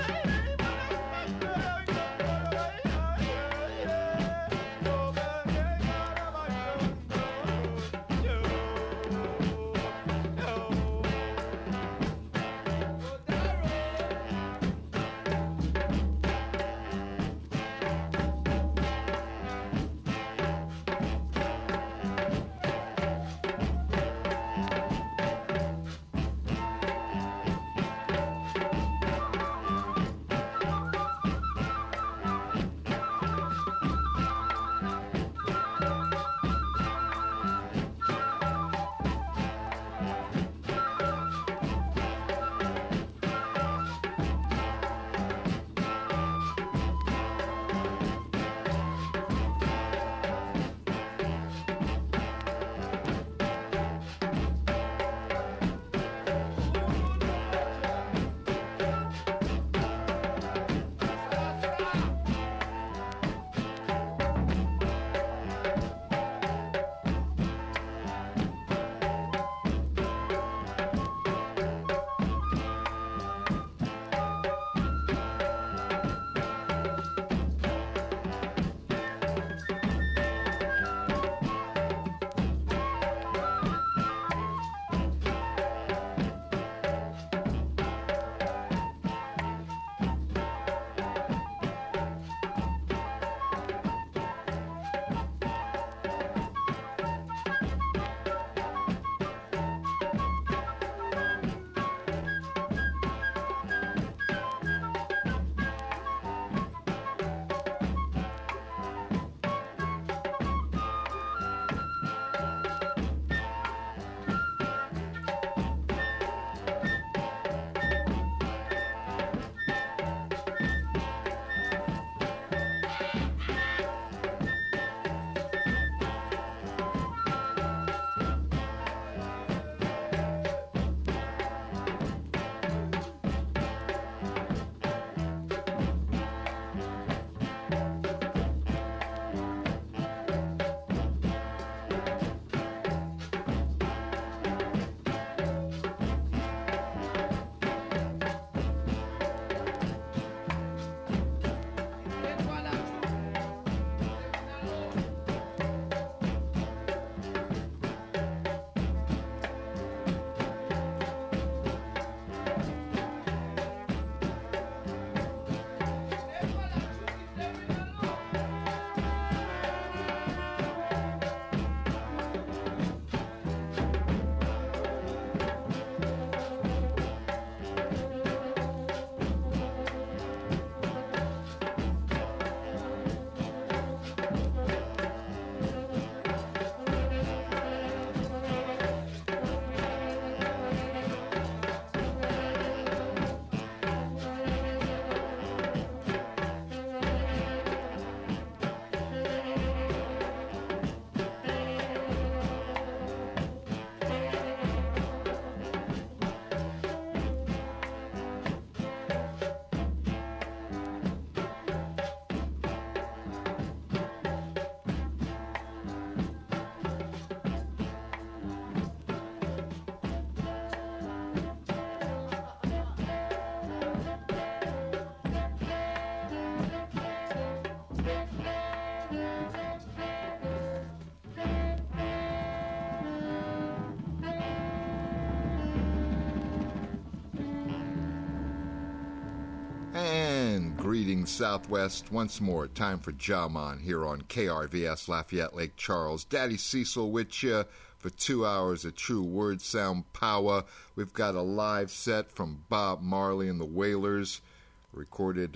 Greetings, Southwest. Once more, time for Jaman here on KRVS Lafayette Lake Charles. Daddy Cecil with you for 2 hours of true word sound power. We've got a live set from Bob Marley and the Wailers, recorded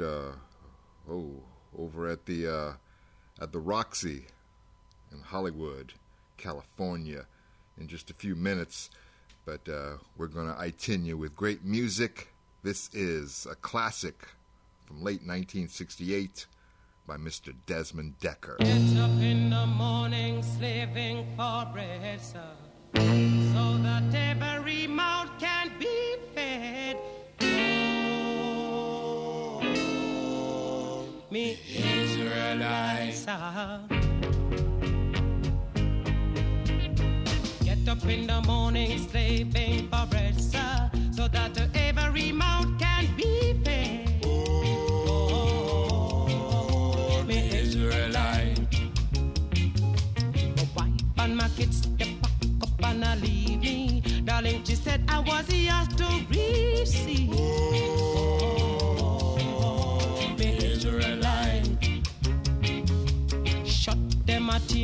over at the Roxy in Hollywood, California, in just a few minutes. But we're going to itin you with great music. This is a classic from late 1968 by Mr. Desmond Decker. Get up in the morning slaving for bread, sir, so that every mouth can be fed. Oh, me Israelites, sir. Get up in the morning slaving for bread, sir, so that every mouth can be fed.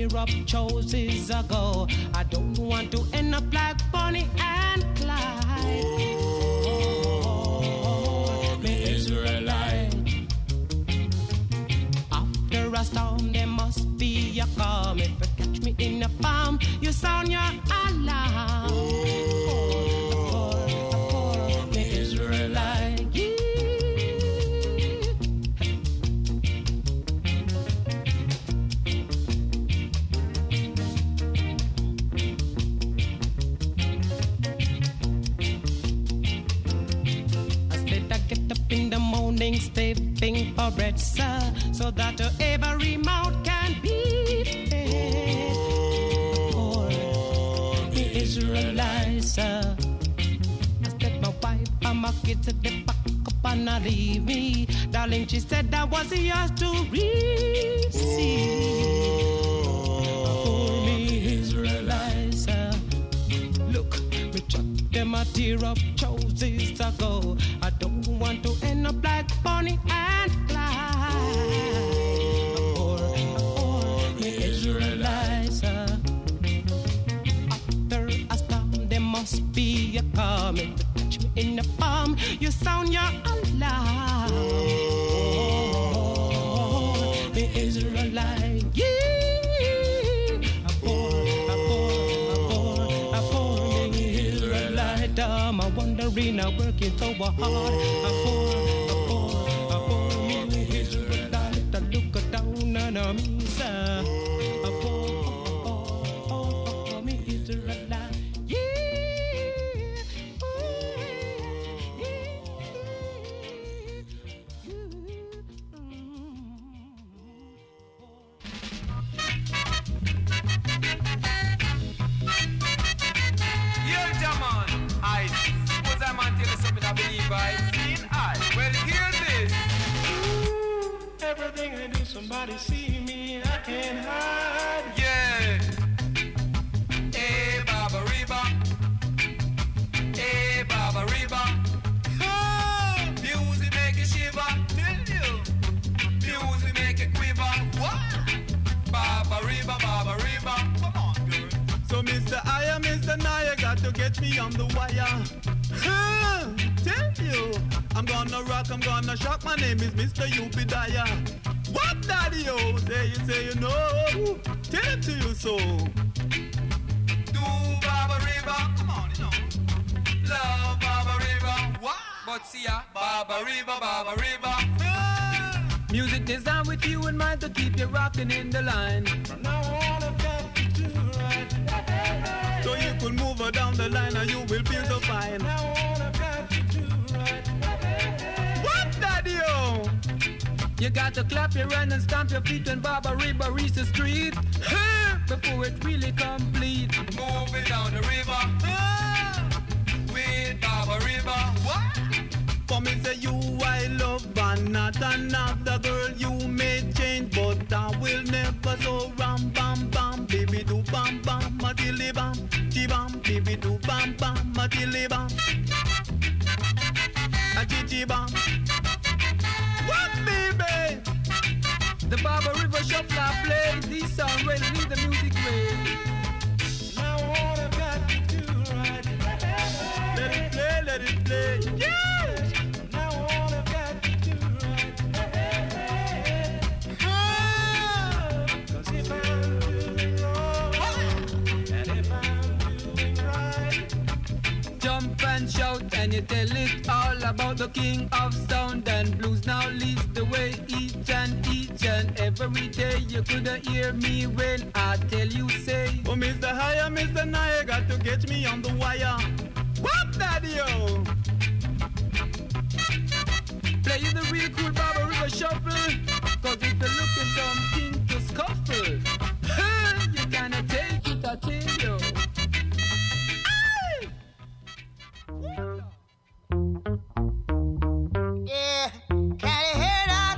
tear up choices ago. I don't want to end up like Bonnie and Clyde. Oh, me Israelite. After a storm, there must be a calm. If you catch me in a palm, you sound your alarm. Me Israelite. Yeah. In the morning, stepping for bread, sir, so that every mouth can be fed. For the Israelites, sir. I said my wife and my kids at the back up and not leave me. Darling, she said that was yours to receive. For me, Israelites, sir. Look, me chuck them a tear up choices ago. I don't want to end up like Bonnie and Clyde. For me Israelites, after a storm there must be a calm. If you catch me in the palm, you sound your alarm. Me Israelite, yeah. I'm wondering, I'm working so hard. Me Israelite, look down on me, sir. Me Israelite, everything I do, somebody see me, I can't hide. Yeah. Hey, Baba Reba. Hey, Baba Reba. Oh, music make you shiver. Tell you. Music make you quiver. What? Baba Reba, Baba Reba. Come on, girl. So, Mr. I am Mr. Naya, got to get me on the wire. Tell you, I'm gonna rock, I'm gonna shock. My name is Mr. Ubediah. What, daddy-o? Say you know. Tell it to you so. Do Baba Reba. Come on, you know. Love Baba Reba. What? But see ya, Baba Reba, Baba Reba. Music designed with you in mind to keep you rocking in the line. From now on I've got to do right. So you could move her down the line and you will feel so fine. From now on I've got to do right. What, daddy-o? You got to clap your hands and stamp your feet when Baba Reba reaches the street. Before it really complete. Moving down the river. With Baba Reba. What? For me say you I love and not another girl. You may change but I will never. So ram bam bam baby do bam bam matilly bam chi bam baby do bam bam matilly bam a chi chi bam. What, baby? The Baba River Shuffler play. These songs really need the music way. Now all I've got to do right. Let it play, let it play. Yeah! Now all I've got to do right. Cause if I'm doing wrong and if I'm doing right, Jump and shout and you tell it all about the king of sound and blues. Now leads the way each and every day. You couldn't hear me when I tell you say, oh, Mr. Higher, Mr. Naya, got to get me on the wire. What, daddy-o? Play you the real cool Baba River Shuffle. Cause if you're looking something to scuffle, you cannot take it, I tell you. Yeah, can you hear that?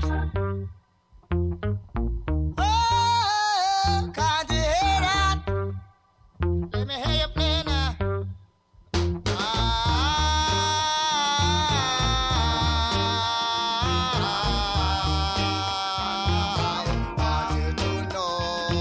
Oh, can't you hear that? Let me hear you play now. I want you to know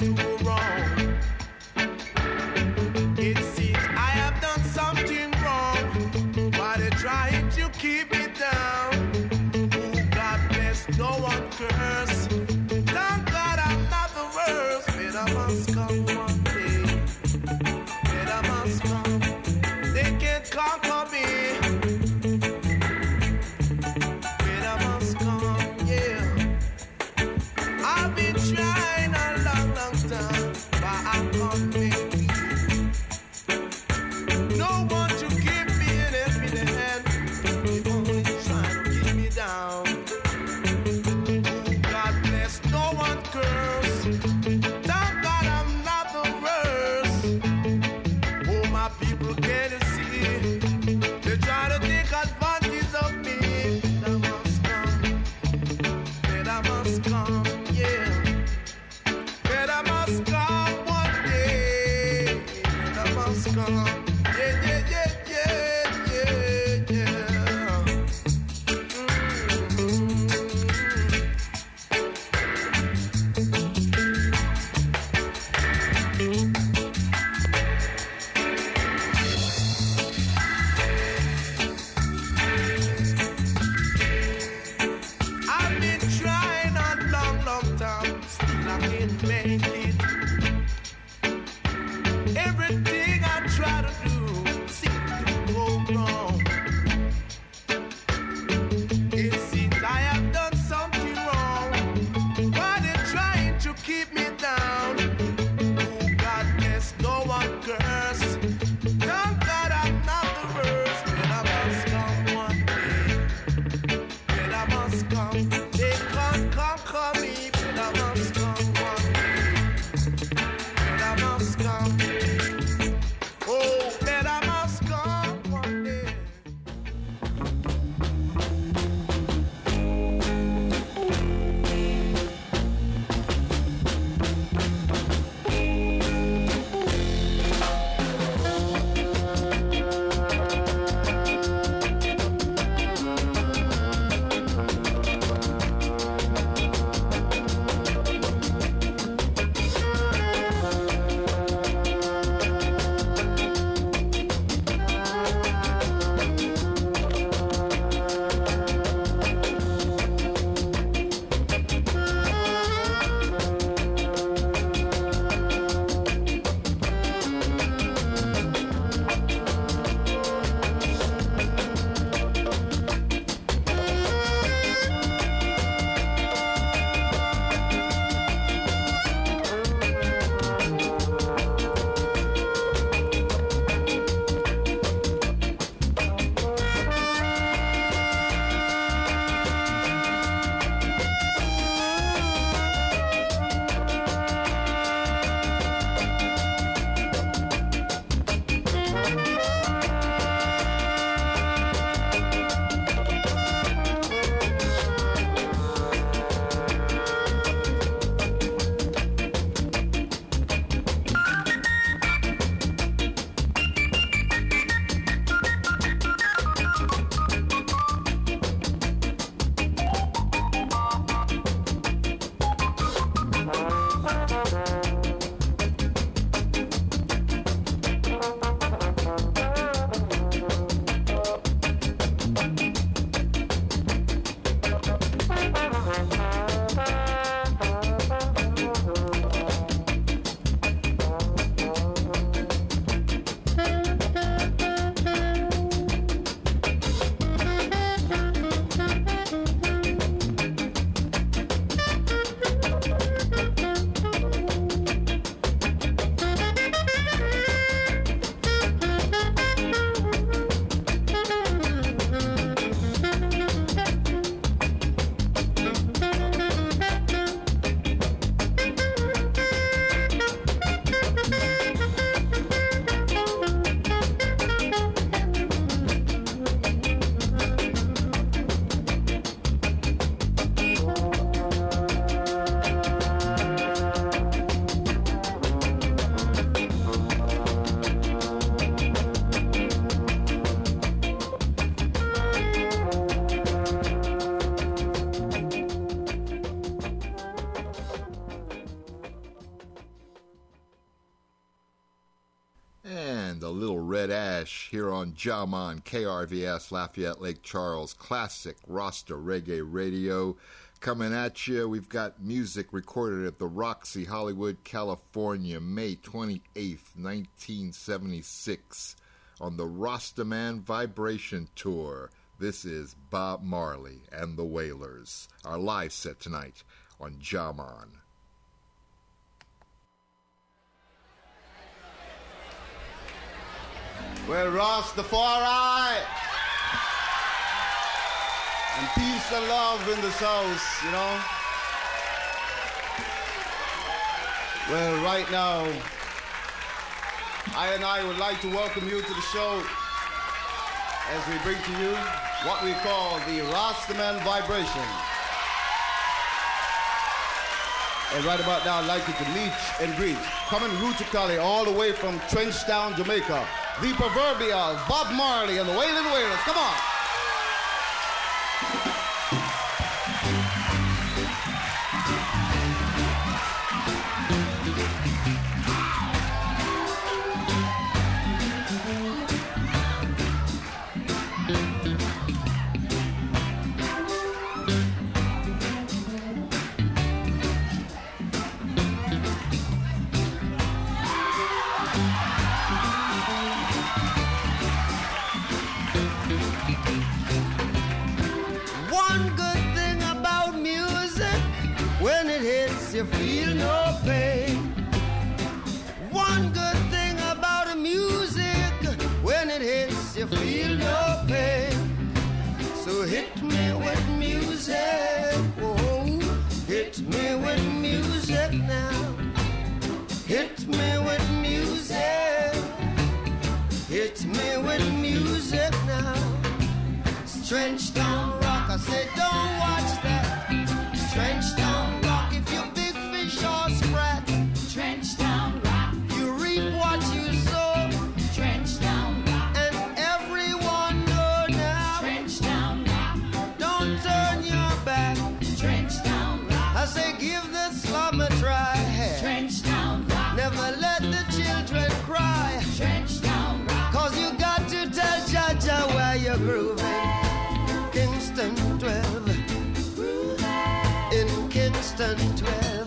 to wrong. It seems I have done something wrong, but they're trying to keep me down. Oh, God bless, no one curse. Thank God I'm not the worst. Better must come one day. Better must come. They can't conquer me. Better must come, yeah. I've been trying a long, long time, but I'm coming. No one to give me an helping hand. They only trying to keep me down. Oh, God bless, and A Little Red Ash here on Jamon, KRVS, Lafayette Lake Charles, classic Rasta Reggae Radio. Coming at you, we've got music recorded at the Roxy, Hollywood, California, May 28th, 1976, on the Rastaman Vibration Tour. This is Bob Marley and the Wailers, our live set tonight on Jamon. Well, Rastafari and peace and love in this house, you know. Well, right now, I would like to welcome you to the show as we bring to you what we call the Rastaman Vibration. And right about now, I'd like you to meet and greet, coming rootically all the way from Trenchtown, Jamaica, the proverbial Bob Marley and the Wailing Wailers. Come on. You feel no pain. One good thing about the music, when it hits you feel no pain. So hit me with music, oh, hit me with music now. Hit me with music, hit me with music now. Trenchtown rock, I said don't watch that. Trenchtown rock, if you big fish or sprat. Trenchtown rock, you reap what you sow. Trenchtown rock, and everyone know now. Trenchtown rock, don't turn your back. Trenchtown rock, I say give the slum a try. Trenchtown rock, never let the children cry. Trenchtown rock, cause you got to tell Jaja where you're grooving. Kingston 12, in Kingston 12.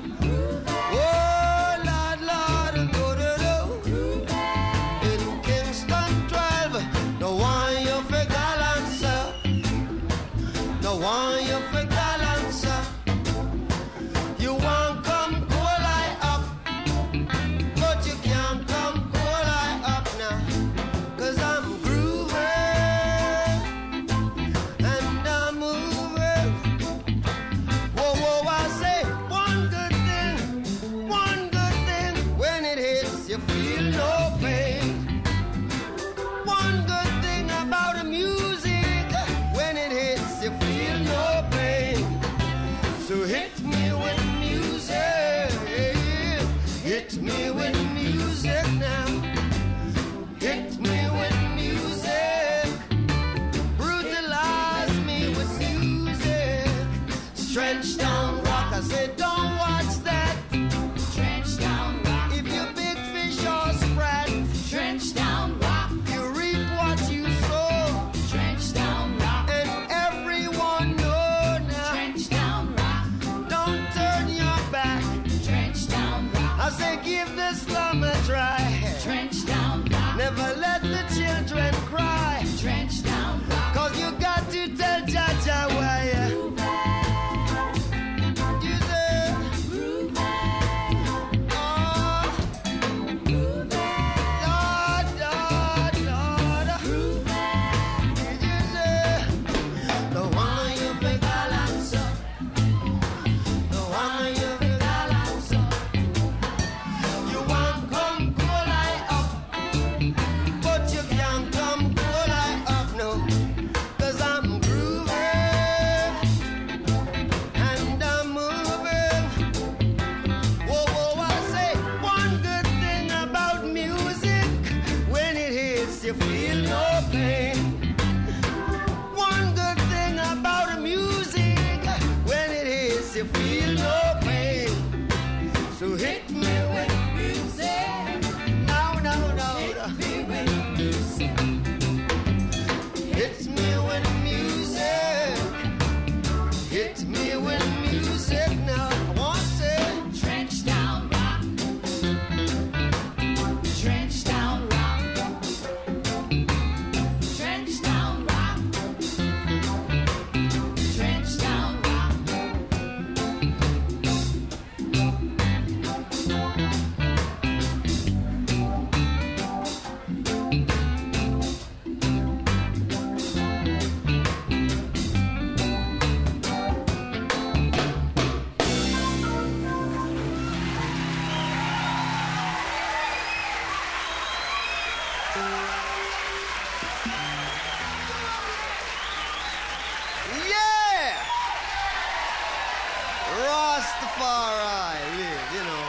Oh, Lord, Lord, go-do-do. In Kingston 12, no one you for gallant, sir. No one you for gallant, sir. You want come cool I up, but you can't come cool I up now. Cause I'm grooving and I'm moving. Whoa, whoa, I say one good thing, when it hits you feel no pain. One good thing about the music, when it hits you feel no pain. So hit me with music, hit me with music now. Hit me with music, brutalize me with music. Trenchtown rock, I said don't watch that. Trenchtown rock, if you big fish or sprat. Trenchtown rock, you reap what you sow. Trenchtown rock, and everyone know now. Trenchtown rock, don't turn your back. Trenchtown rock, I say give the slum a try. Trenchtown rock, never let the children cry. Trenchtown rock, cause you got to tell Jaja why you say, oh, Lord, Lord, Lord, did you say, the one you for gallant, sir. The one you for gallant, sir. You want come cool I up, but you can't come cool I up, no. Cause I'm grooving and I'm moving. Whoa, whoa, I say one good thing about music, when it hits you feel no pain. One good thing about the music, when it hits you feel no pain. So hit me with music. No, no, no, no. Rastafari live, you know.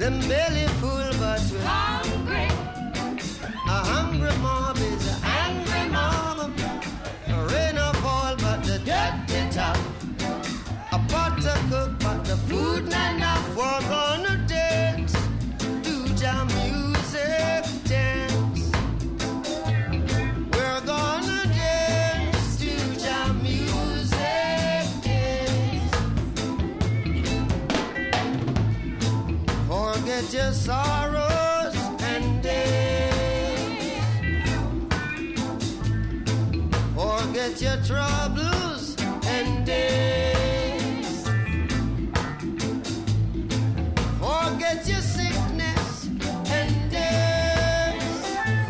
and belly full, but we're hungry. A hungry mob is a angry mob. A rain or fall, but the dirty top. A pot to cook, but the food not enough. We're gonna dance to jam music, dance. We're gonna dance to jam music, dance. Forget your sorrows and dance. Forget your troubles and dance. Forget your sickness and dance.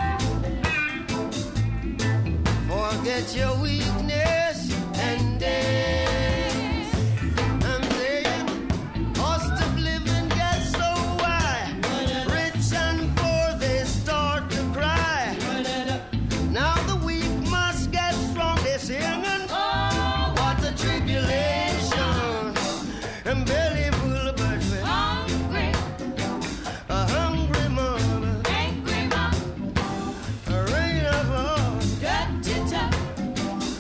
Forget your weakness and dance. I'm saying, cost of living gets so high. Rich and poor, they start to cry. Now the weak must get strong. They're singing, oh, what a tribulation. And belly full, but we're hungry. A hungry mama, angry mama. A rain of love, dirty top.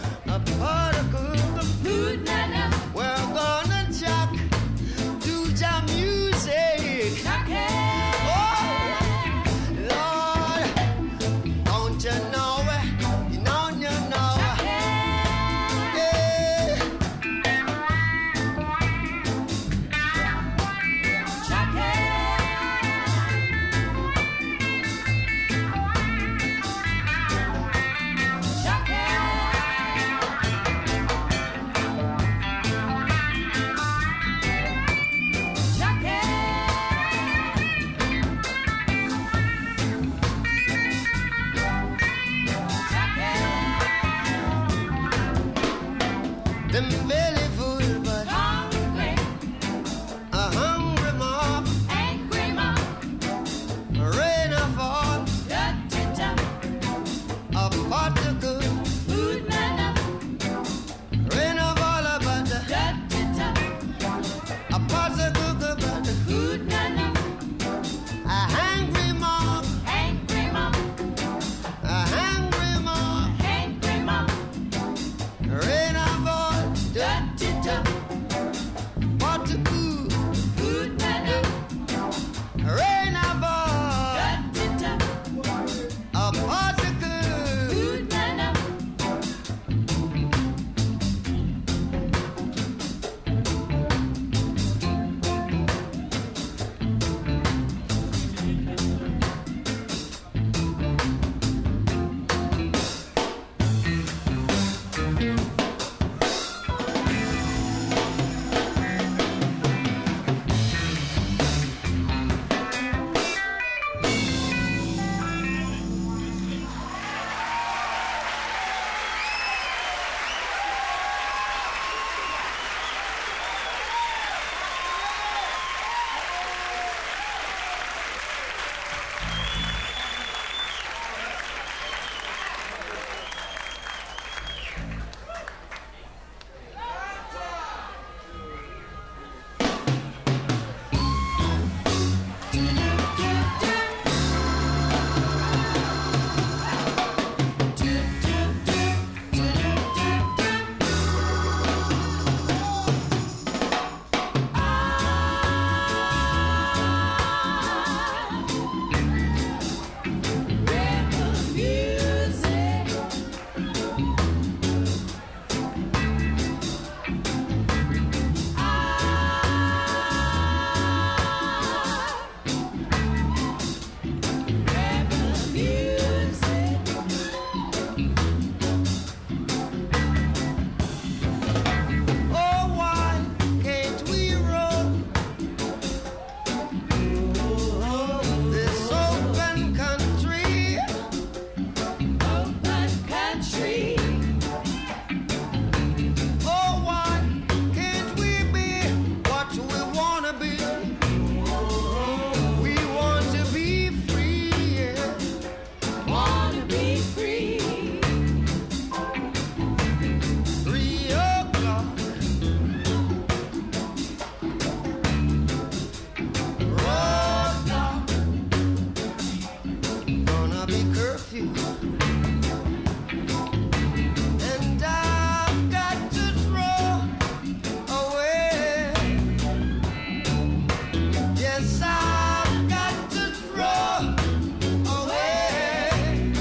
Yes, I've got to throw away.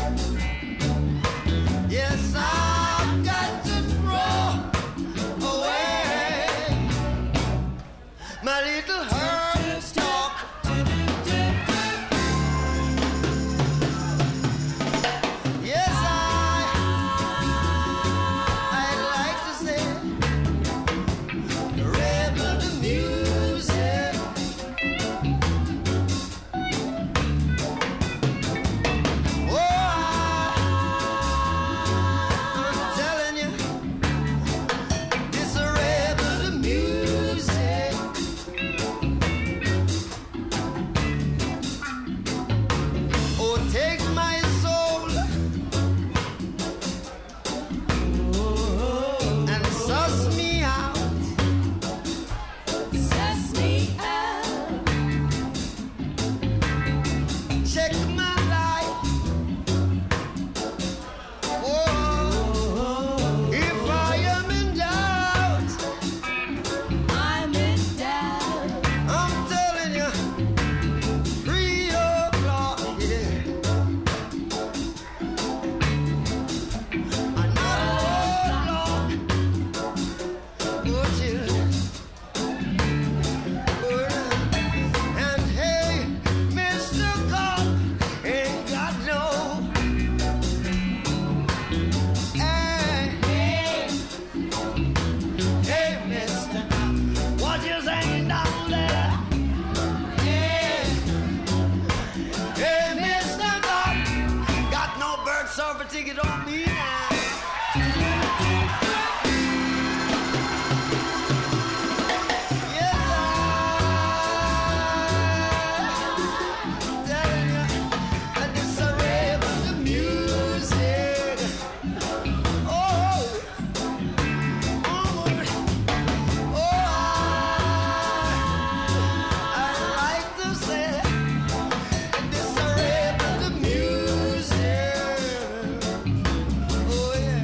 Yes, I've got to throw away my little herb talk. Yes, I'd like to say rebel to music. Oh, I'm telling you, it's a rebel to music. Oh, take my soul and suss me out. Suss me out. Check my life. Oh, if I am in doubt, I'm in doubt. I'm telling you, 3 o'clock, yeah. Another Lord, oh, children. And hey, Mr. Cop ain't got no. Hey, Mr. Cop, what you saying down there? Hey, Mr. Cop, got no bird surfer ticket on me now. Yes, I'm telling you, and it's a rebel to music. Oh, I'd like to say it's a rebel to music. Oh, yeah.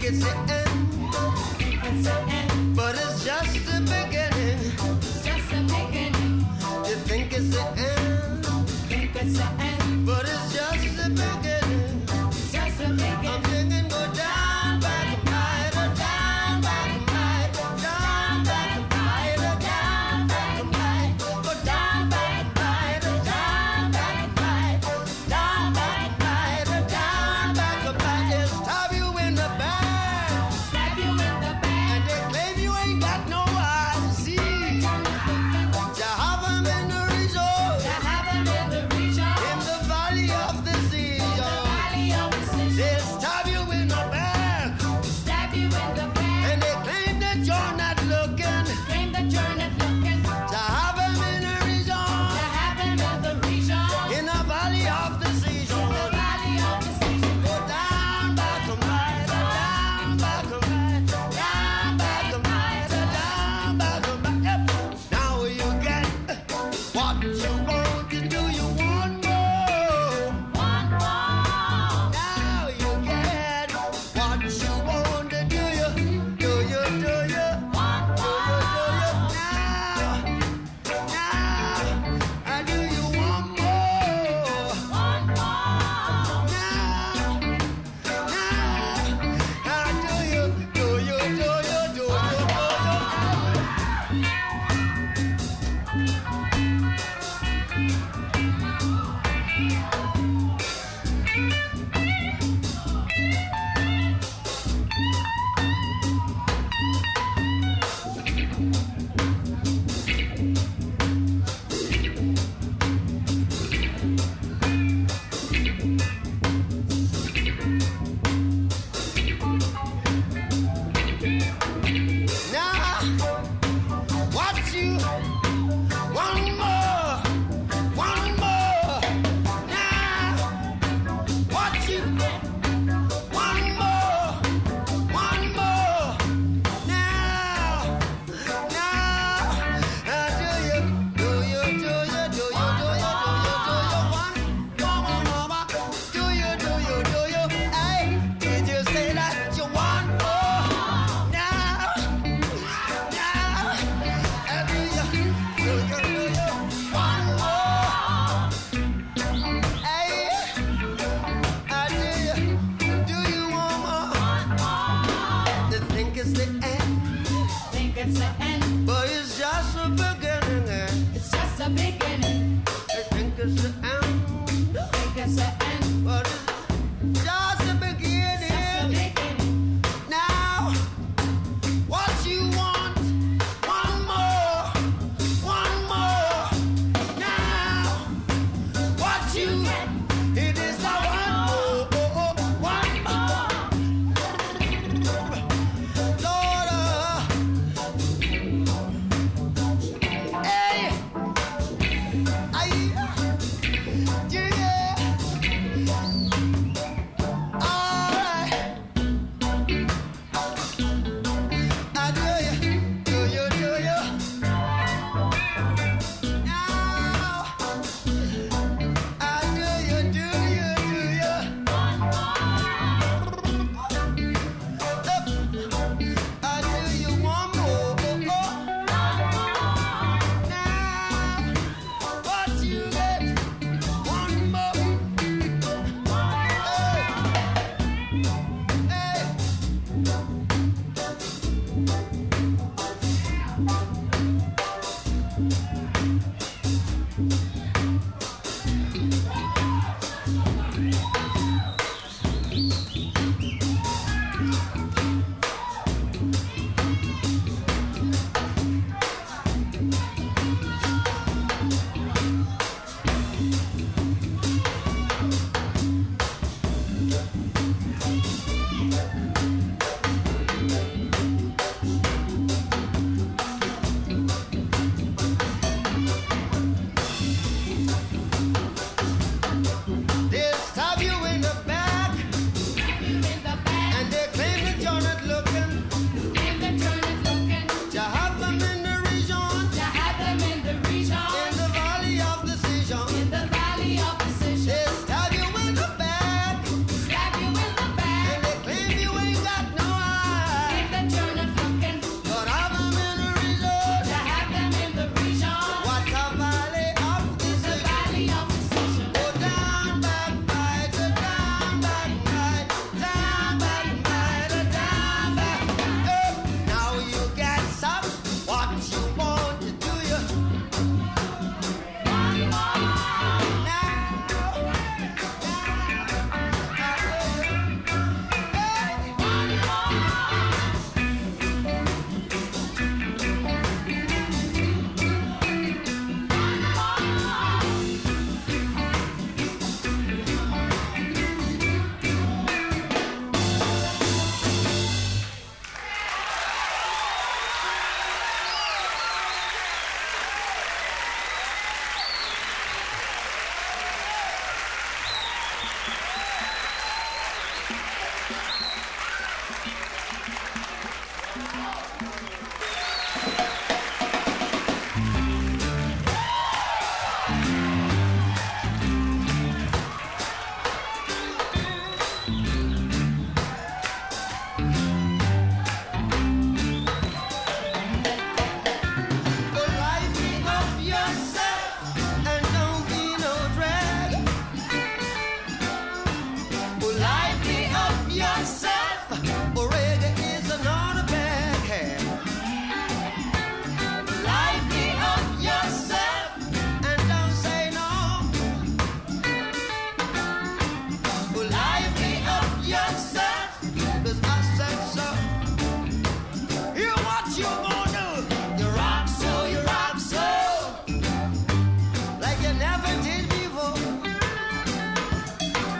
it's the end, but it's just the beginning. You think it's the end, but it's just the beginning. I'm thinking go down, back and ride, down, back and ride, down, back and ride, down, back and ride, go down, back and ride, down, back and ride, down, back and ride, down, back and ride. It's time you in the band.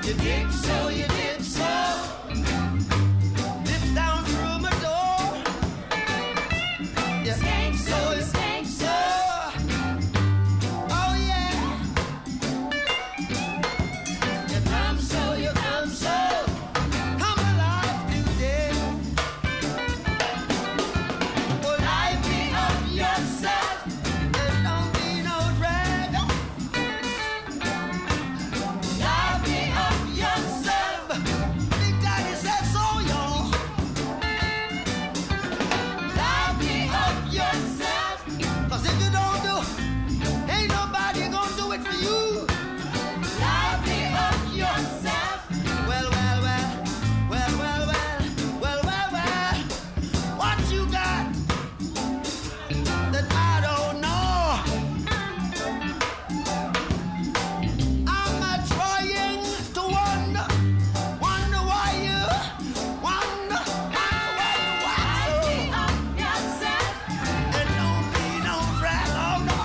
You dip so, you dip so. Dip down through my door. You skank so, you skank so. Oh yeah. You come so, you come so. Come alive today. Well, lively up yourself. There don't be no drag. Lively up yourself. Big Daddy said so, y'all. Lively up yourself. 'Cause if you don't do, ain't nobody gonna do it for you. Lively up yourself. Well, well, well, well, well, well, well, well, well. What you got that I don't know? I'm trying to wonder why you wonder why you up yourself. And don't be no drag, oh no.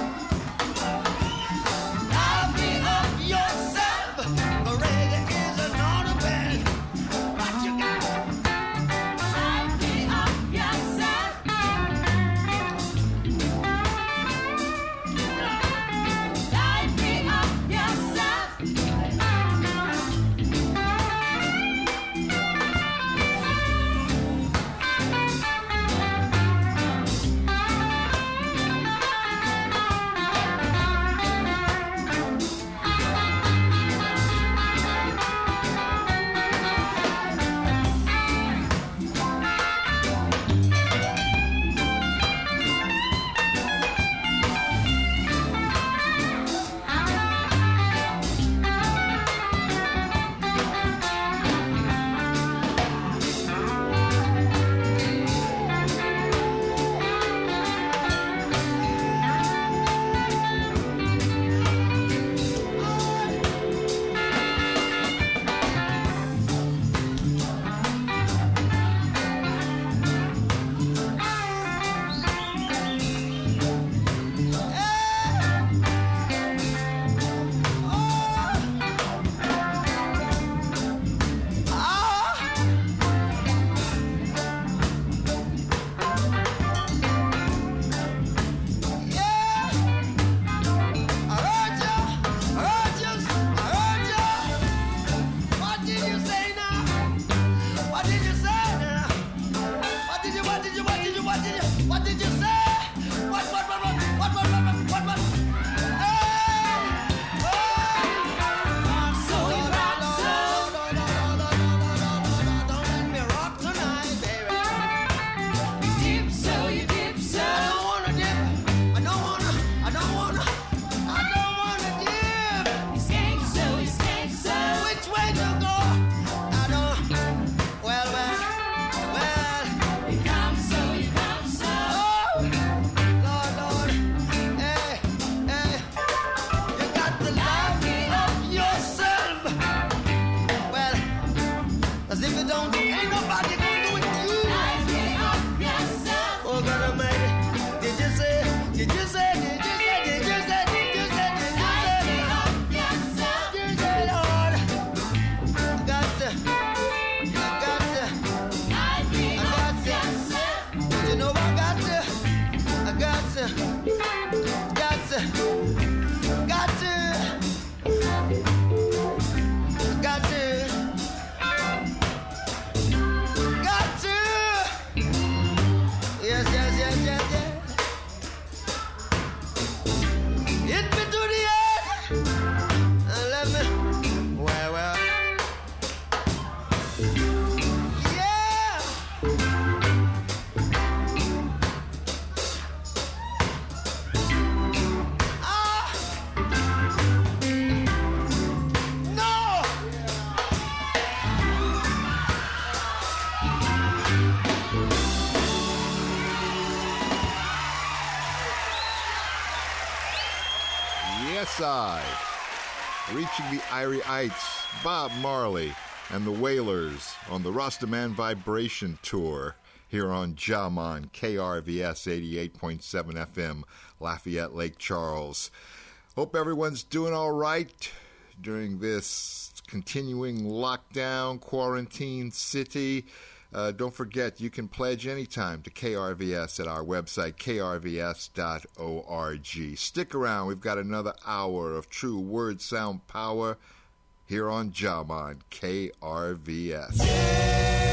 Lively up yourself. The reggae is an honor band. What you got? Lively up yourself. Lively up yourself. Side. Reaching the Irie Heights, Bob Marley and the Wailers on the Rastaman Vibration Tour here on Jamon, KRVS 88.7 FM, Lafayette, Lake Charles. Hope everyone's doing all right during this continuing lockdown, quarantine city. Don't forget, you can pledge anytime to KRVS at our website, krvs.org. Stick around. We've got another hour of true word sound power here on Jamon, KRVS. Yeah.